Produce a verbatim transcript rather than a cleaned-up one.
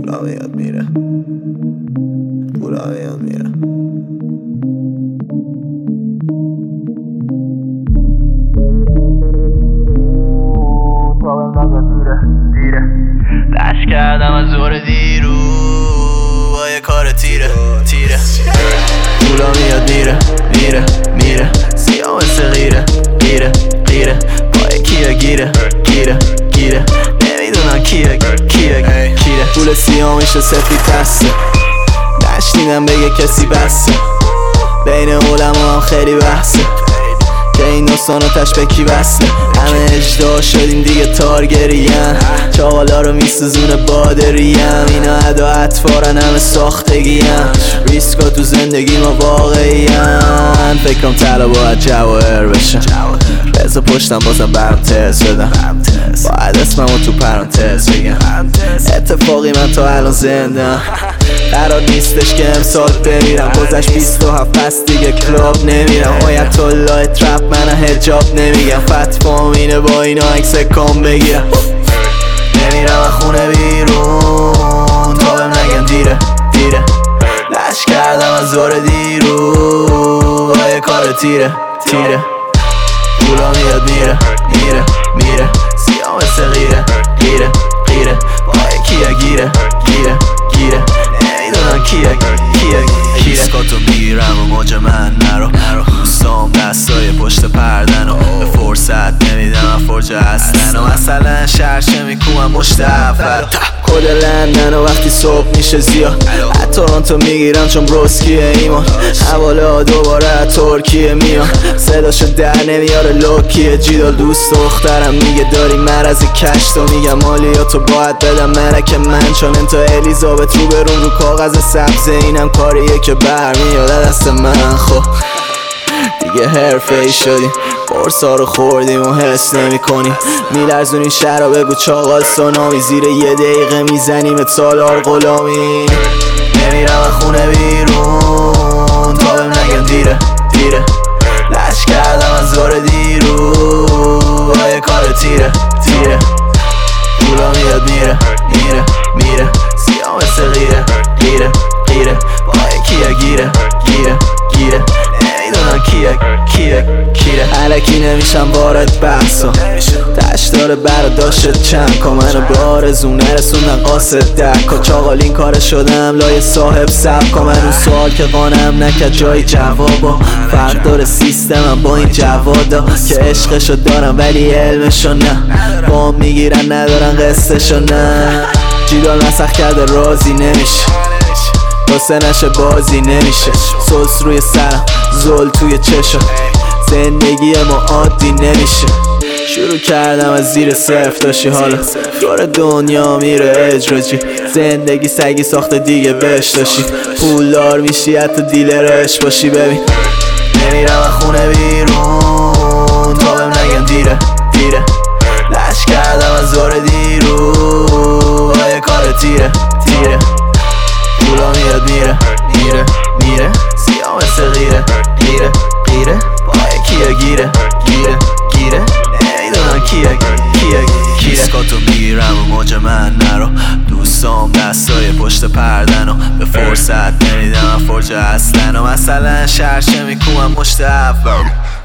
پولا میاد میره، پولا میاد میره. لش کردم از زور دیرو با یه کار تیره تیره. پولا میاد میره میره میره، سیاه مثل غیره غیره غیره. پای کیه گیره گیره گیره، نمیدونم کیه کیه کیه. پول سیاه میشه سفید دسته، نشنیدم بگه کسی بسته. بین علما هم خیلی بحثه که این داستان رو تش به کی بسته. همه اجدا شدیم دیگه تارگریم، چاقالا رو میسوزونه بادریم. اینا ادا اطفارن همه ساختگیم، ریسکا تو زندگی ما واقعیم. فکرم طلا باید جواهر بشن، بذار پشتم بازم برم تز بدم. باید اسممو تو پرانتز بگم. اتفاقی من تا الان زندم، قرار نیستش که امسال بمیرم. گذشت بیست و هفت پس دیگه کلاب نمیرم. آیت الله ترپ من حجاب نمیگم. فتوام اینه با اینا عکس کام بگیرم. نمیرم از خونه بیرون تا بهم نگن دیره دیره. لش کردم از زور دیرو با یه کار تیره تیره. پولا میاد میره میره میره، سیاه مثل غیره غیره غیره. پای کیه گیره گیره گیره، نمیدونم کیه کیه کیه. ریسکاتو میگیرم و موج من نرو، دوستام دستای پشت پردن و به فرصت نمیدم فرجه هستن. و مثلا شرشه میکومم مشت اول کل لندن و وقتی صبح میشه زیاد از تورنتو میگیرم چون بروسکیه ایمان. حواله ها دوباره ترکیه میان، صداشو در نمیاره لوکیه. جیدال دوست دخترم میگه داری مرض کشت و میگم مالیاتو باید بدم مرک من، چون انتا الیزابت رو برون رو کاغذ سبز. اینم کاریه که برمیاد دست من. خب دیگه حرفه ای شدیم، قرصا رو خوردیم و حس نمی کنیم. میلرزونی شرا بگو چاقال سونامی، زیر یه دقیقه میزنیم سالار غلامی. نمیرم از خونه بیرون تا بهم نگن دیره دیره. لش کردم از زور دیرو با یه کار تیره تیره. پولا میاد میره میره میره، سیاه مثل غیره غیره غیره. پای کیه گیره گیره گیره، نمیدونم کیه کیه کیه. علکی نمیشم وارد بحثا، تش داره براداشت چند کا. منو به آرزو نرسوندن قاصد دکا. چاقال این کار شدم لای صاحب سبکا. من اون سوال که قانم نکرد جای جوابا. فرق داره سیستمم با این جوادا که عشقشو دارم ولی علمشو نه. بام میگیرن ندارن قصهشو نه. جیدال مسخ کرده راضی نمیشه، واسه نشه بازی نمیشه. سلس روی سرم زل توی چشم، زندگی ما عادی نمیشه. شروع کردم از زیر صفر داشتی حالا دور دنیا میره اجراجی. زندگی سگی ساخته دیگه بهش داشتی، پولدار میشی حتی دیلرش باشی. ببین نمیرم از خونه بیرون تا بهم نگن دیره دیره. لش کردم از زور دیرو با یه کار تیره تیره. پولا میاد میره میره میره، سیاه مثل غیره غیره غیره. پای کیه گیره گیره گیره، نمیدونم کیه کیه کیه. ریسکاتو میگیرم و موج من نرو، دوستام دستای پشت پردن و به فرصت نمیدم فرجه هستن. و مثلا شرشه میکومم مشت اول